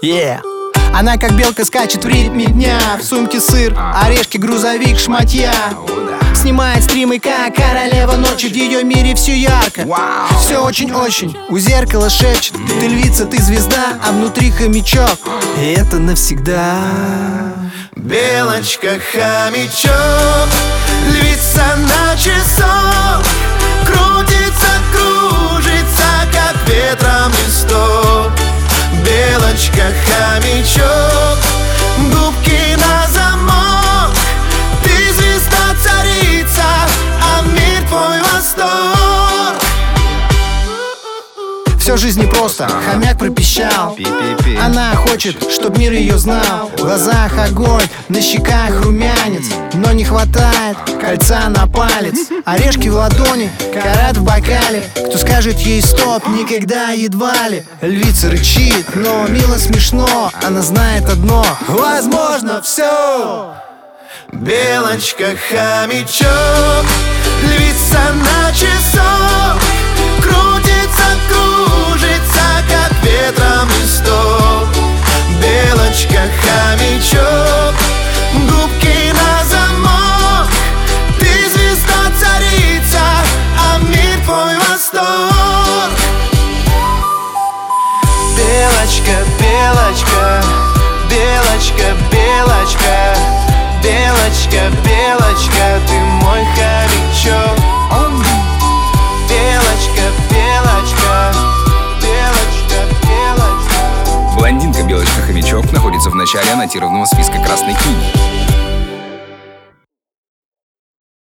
Она как белка скачет в ритме дня. В сумке сыр, орешки, грузовик, шматья. Снимает стримы, как королева ночи. В ее мире все ярко, все очень-очень. У зеркала шепчет: ты львица, ты звезда, а внутри хомячок, и это навсегда. Белочка, хомячок, львица на часок, крутится, кружится, как ветром листок. Белочка, хомячок, губки на замок. Ты звезда, царица, а мир твой восторг. Все жизнь непросто, хомяк пропищал. Она хочет, чтоб мир ее знал. В глазах огонь, на щеках румянец, но не хватает кольца на палец. Орешки в ладони, карат в бокале. Кто скажет ей стоп, никогда едва ли. Львица рычит, но мило смешно. Она знает одно: возможно все. Белочка, хомячок, львица на часок, крутится, кружится, как ветром листок. Белочка, хомячок, губки на замок. Ты звезда, царица, а мир твой восторг. Белочка, белочка, белочка, белочка, белочка, белочка, ты мой хомячок. Белочка, белочка, белочка, белочка. Блондинка Белочка-хомячок находится в начале аннотированного списка Красной книги.